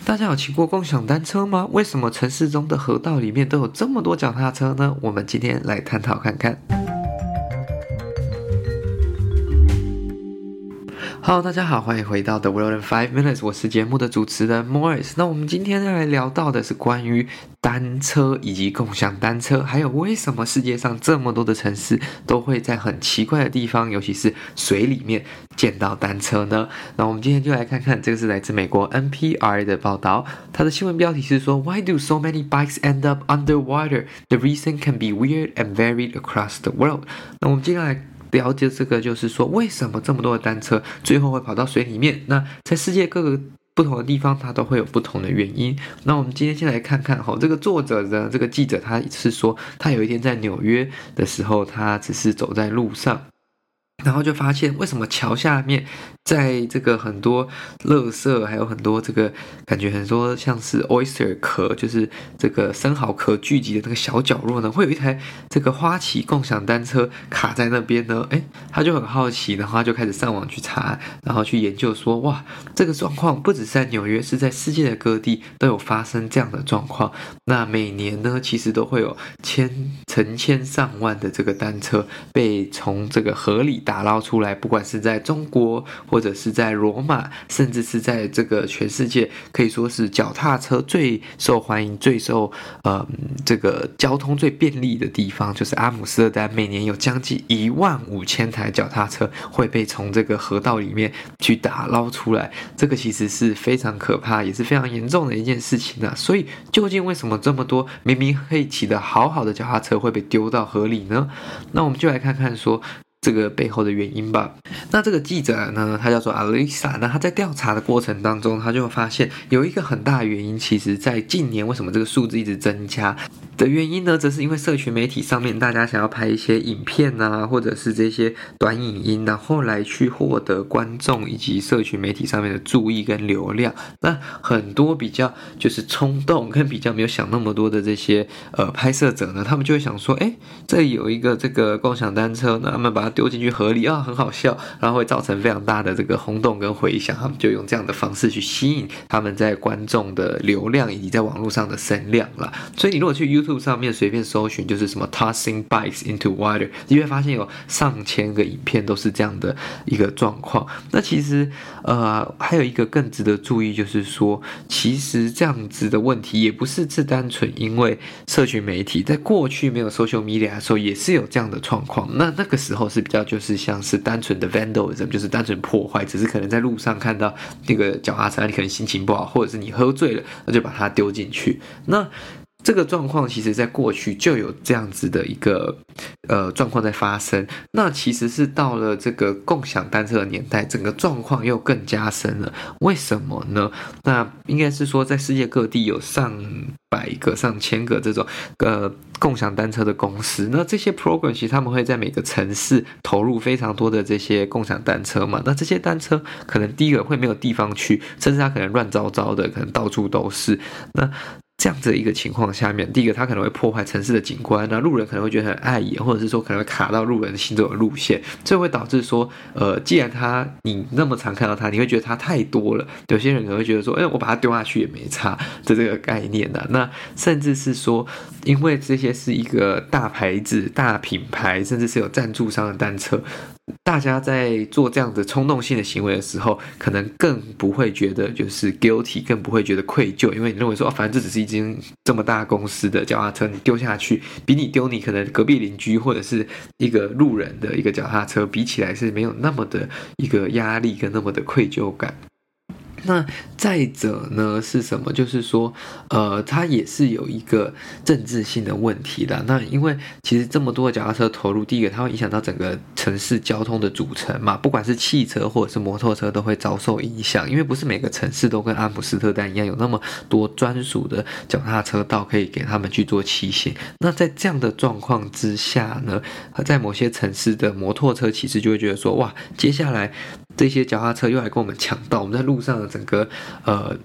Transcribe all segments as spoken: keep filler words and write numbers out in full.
大家有骑过共享单车吗？为什么城市中的河道里面都有这么多脚踏车呢？我们今天来探讨看看。Hello， 大家好，欢迎回到 The World in Five Minutes， 我是节目的主持人 Morris。那我们今天要来聊到的是关于单车以及共享单车，还有为什么世界上这么多的城市都会在很奇怪的地方，尤其是水里面见到单车呢？那我们今天就来看看，这个是来自美国 N P R 的报道，它的新闻标题是说 Why do so many bikes end up underwater? The reason can be weird and varied across the world。那我们接下来了解这个就是说，为什么这么多的单车最后会跑到水里面？那在世界各个不同的地方，它都会有不同的原因。那我们今天先来看看哈，这个作者呢，这个记者他是说，他有一天在纽约的时候，他只是走在路上，然后就发现为什么桥下面在这个很多垃圾，还有很多这个感觉很多像是 oyster 壳，就是这个生蚝壳聚集的那个小角落呢，会有一台这个花旗共享单车卡在那边呢。诶，他就很好奇，然后他就开始上网去查，然后去研究说，哇，这个状况不只是在纽约，是在世界的各地都有发生这样的状况。那每年呢，其实都会有千成千上万的这个单车被从这个河里打捞出来，不管是在中国，或者是在罗马，甚至是在这个全世界可以说是脚踏车最受欢迎、最受呃这个交通最便利的地方，就是阿姆斯特丹，每年有将近一万五千台脚踏车会被从这个河道里面去打捞出来。这个其实是非常可怕，也是非常严重的一件事情啊。所以，究竟为什么这么多明明可以骑得好好的脚踏车会被丢到河里呢？那我们就来看看说这个背后的原因吧。那这个记者呢，他叫做 Alisa， 那他在调查的过程当中，他就发现有一个很大的原因，其实在近年为什么这个数字一直增加的原因呢，则是因为社群媒体上面大家想要拍一些影片啊，或者是这些短影音，然后来去获得观众以及社群媒体上面的注意跟流量。那很多比较就是冲动跟比较没有想那么多的这些呃拍摄者呢，他们就会想说，诶，这里有一个这个共享单车，那他们把它丢进去河里啊，很好笑，然后会造成非常大的这个轰动跟回响，他们就用这样的方式去吸引他们在观众的流量以及在网络上的声量啦。所以你如果去 YouTube 上面随便搜寻，就是什么 tossing bikes into water， 你会发现有上千个影片都是这样的一个状况。那其实呃还有一个更值得注意，就是说其实这样子的问题也不是只单纯因为社群媒体，在过去没有 social media 的时候也是有这样的状况。那那个时候是比较就是像是单纯的 vandalism， 就是单纯破坏，只是可能在路上看到那个脚踏车，你可能心情不好，或者是你喝醉了，那就把它丢进去。那这个状况其实在过去就有这样子的一个呃状况在发生。那其实是到了这个共享单车的年代，整个状况又更加深了。为什么呢？那应该是说在世界各地有上百个、上千个这种呃共享单车的公司。那这些 program 其实他们会在每个城市投入非常多的这些共享单车嘛。那这些单车可能第一个会没有地方去，甚至它可能乱糟糟的，可能到处都是。那这样子的一个情况下面，第一个它可能会破坏城市的景观，那路人可能会觉得很碍眼，或者是说可能会卡到路人行走的路线，这会导致说呃，既然它你那么常看到它，你会觉得它太多了，有些人可能会觉得说，哎，我把它丢下去也没差的这个概念啊。那甚至是说，因为这些是一个大牌子、大品牌，甚至是有赞助商的单车，大家在做这样的冲动性的行为的时候，可能更不会觉得就是 guilty， 更不会觉得愧疚，因为你认为说，哦，反正这只是一间这么大公司的脚踏车，你丢下去，比你丢你可能隔壁邻居或者是一个路人的一个脚踏车比起来，是没有那么的一个压力跟那么的愧疚感。那再者呢是什么？就是说，呃，它也是有一个政治性的问题的。那因为其实这么多的脚踏车投入，第一个它会影响到整个城市交通的组成嘛，不管是汽车或者是摩托车都会遭受影响。因为不是每个城市都跟阿姆斯特丹一样有那么多专属的脚踏车道可以给他们去做骑行。那在这样的状况之下呢，在某些城市的摩托车骑士就会觉得说，哇，接下来这些脚踏车又来跟我们抢道，我们在路上的整个呃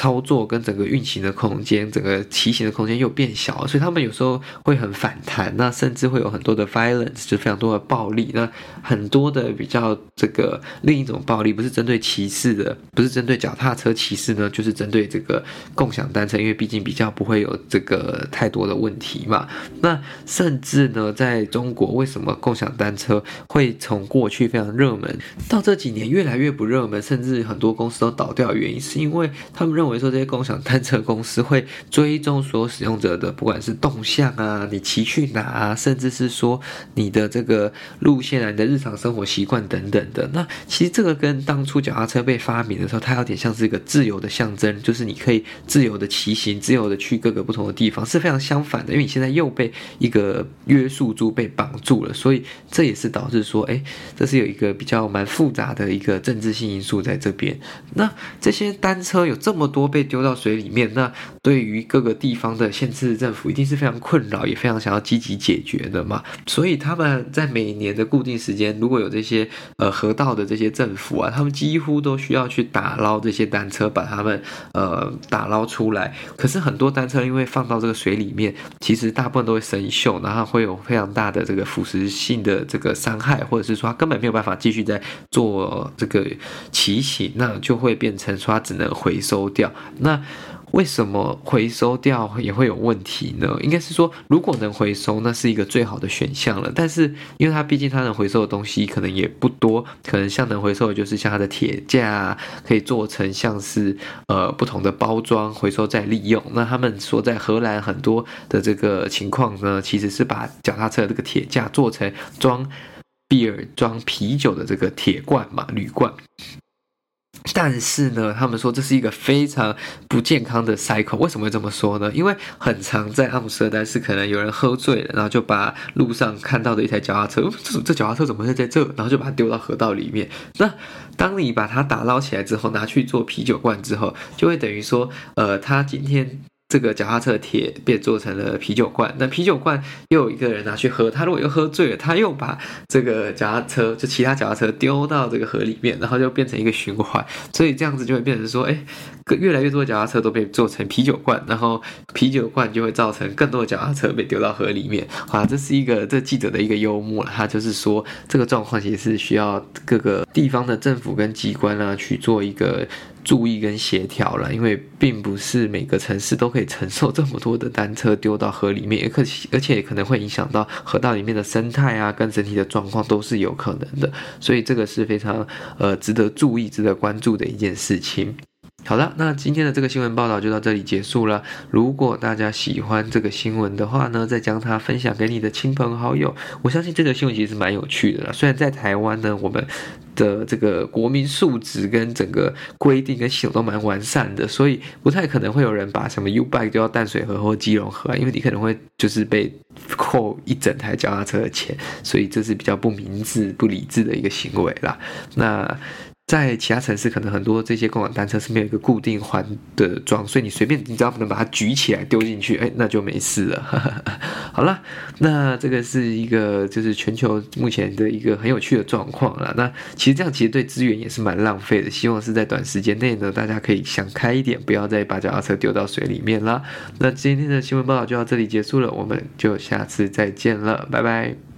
操作跟整个运行的空间，整个骑行的空间又变小了，所以他们有时候会很反弹，那甚至会有很多的 violence， 就非常多的暴力。那很多的比较这个另一种暴力，不是针对骑士的，不是针对脚踏车骑士呢，就是针对这个共享单车，因为毕竟比较不会有这个太多的问题嘛。那甚至呢，在中国，为什么共享单车会从过去非常热门，到这几年越来越不热门，甚至很多公司都倒掉的原因，是因为他们认为说这些共享单车公司会追踪所有使用者的，不管是动向啊，你骑去哪啊，甚至是说你的这个路线啊，你的日常生活习惯等等的。那其实这个跟当初脚踏车被发明的时候，它有点像是一个自由的象征，就是你可以自由的骑行，自由的去各个不同的地方，是非常相反的。因为你现在又被一个约束住，被绑住了，所以这也是导致说，哎，这是有一个比较蛮复杂的一个政治性因素在这边。那这些单车有这么多被丢到水里面，那对于各个地方的县市政府一定是非常困扰，也非常想要积极解决的嘛。所以他们在每年的固定时间，如果有这些呃河道的这些政府啊，他们几乎都需要去打捞这些单车，把它们呃打捞出来。可是很多单车因为放到这个水里面，其实大部分都会生锈，然后会有非常大的这个腐蚀性的这个伤害，或者是说它根本没有办法继续在做这个骑行，那就会变成说它只能回收掉。那为什么回收掉也会有问题呢？应该是说，如果能回收，那是一个最好的选项了。但是，因为它毕竟它能回收的东西可能也不多，可能像能回收的就是像它的铁架啊，可以做成像是呃不同的包装，回收再利用。那他们说在荷兰很多的这个情况呢，其实是把脚踏车的这个铁架做成装 beer 装啤酒的这个铁罐嘛，铝罐。但是呢，他们说这是一个非常不健康的 cycle。为什么会这么说呢？因为很常在阿姆斯特丹是可能有人喝醉了，然后就把路上看到的一台脚踏车，这这脚踏车怎么会在这？然后就把它丢到河道里面。那当你把它打捞起来之后，拿去做啤酒罐之后，就会等于说，呃，他今天这个脚踏车的铁变做成了啤酒罐，那啤酒罐又有一个人拿去喝，他如果又喝醉了，他又把这个脚踏车就其他脚踏车丢到这个河里面，然后就变成一个循环，所以这样子就会变成说，哎，越来越多的脚踏车都被做成啤酒罐，然后啤酒罐就会造成更多的脚踏车被丢到河里面。啊，这是一个这记者的一个幽默，他就是说这个状况其实是需要各个地方的政府跟机关啊去做一个注意跟协调了，因为并不是每个城市都可以承受这么多的单车丢到河里面，而且也可能会影响到河道里面的生态啊，跟整体的状况都是有可能的，所以这个是非常呃值得注意、值得关注的一件事情。好了，那今天的这个新闻报道就到这里结束了。如果大家喜欢这个新闻的话呢，再将它分享给你的亲朋好友。我相信这个新闻其实蛮有趣的啦。虽然在台湾呢，我们的这个国民素质跟整个规定跟系统都蛮完善的，所以不太可能会有人把什么 U-Bike 丢到淡水河或基隆河，因为你可能会就是被扣一整台脚踏车的钱，所以这是比较不明智、不理智的一个行为啦。那在其他城市，可能很多这些共享单车是没有一个固定环的桩，所以你随便你只要能把它举起来丢进去，哎，那就没事了。好了，那这个是一个就是全球目前的一个很有趣的状况啦。那其实这样其实对资源也是蛮浪费的，希望是在短时间内呢，大家可以想开一点，不要再把脚踏车丢到水里面啦。那今天的新闻报道就到这里结束了，我们就下次再见了，拜拜。